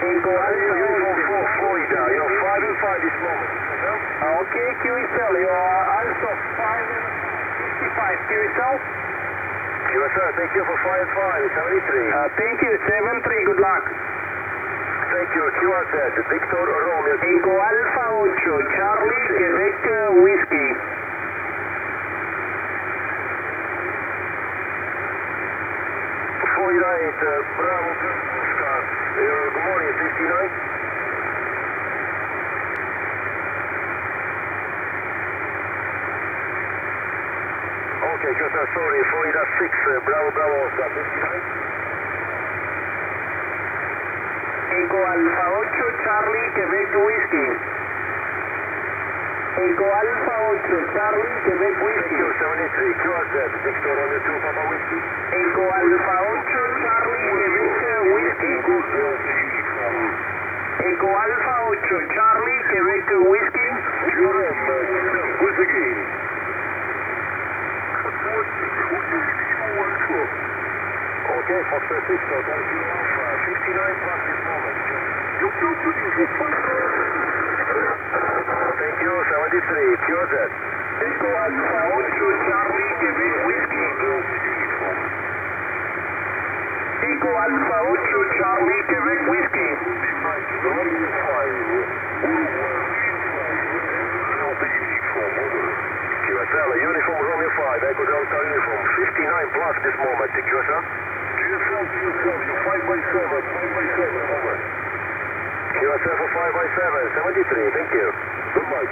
Echo Alpha Uniform 4, Florida. You're 5 and 5 this moment. Okay, QSL, you are also 5 and 55. QSL? QSL, thank you for 5 and 5, 73. Thank you, 7-3, good luck. Thank you, QRZ, Victor Romeo. Echo Alpha 8, Charlie, Quebec, Whiskey. Florida 8, Bravo, Oscar. Good morning, 59. Okay, QSL, sorry, Florida 6, Bravo, Bravo, Oscar, 59. Echo Alpha 8, Charlie, Quebec, Whiskey. Echo Alpha 8, Charlie, Quebec, Thank Whiskey. you, 73, QRZ, Victor Romeo 2, Papa Whiskey. Echo Alpha 8, Charlie, Quebec, Whiskey. Echo Alpha 8, Charlie, Quebec, Whiskey. Once again. Okay, Foxtrot 6, so thank you, Alpha, 59 plus this moment. Thank you, 73, QRZ. Echo Alpha 8, Charlie, Quebec, Whiskey. Echo Alpha 8, Charlie, Quebec, Whiskey. QSL, Uniform Romeo 5, Echo Delta Uniform, 59 plus this moment, QSL. QSL, you're 5 by 7, 5 by 7, over. QSL for 5 by 7, 73, thank you. Goodbye.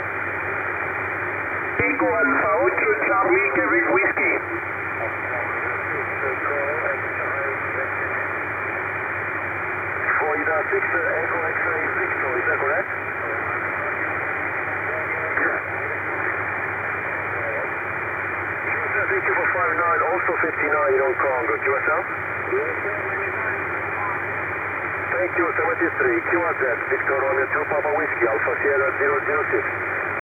Echo Alpha 8, Charlie, Quebec, Whiskey. Florida 6, Echo X-ray Victor, is that correct? QSL, thank you for 5-9, also 59 in Hong Kong, QSL. Thank you, 73, QRZ, Victor Romeo 2, Papa Whiskey, Alpha Sierra 006.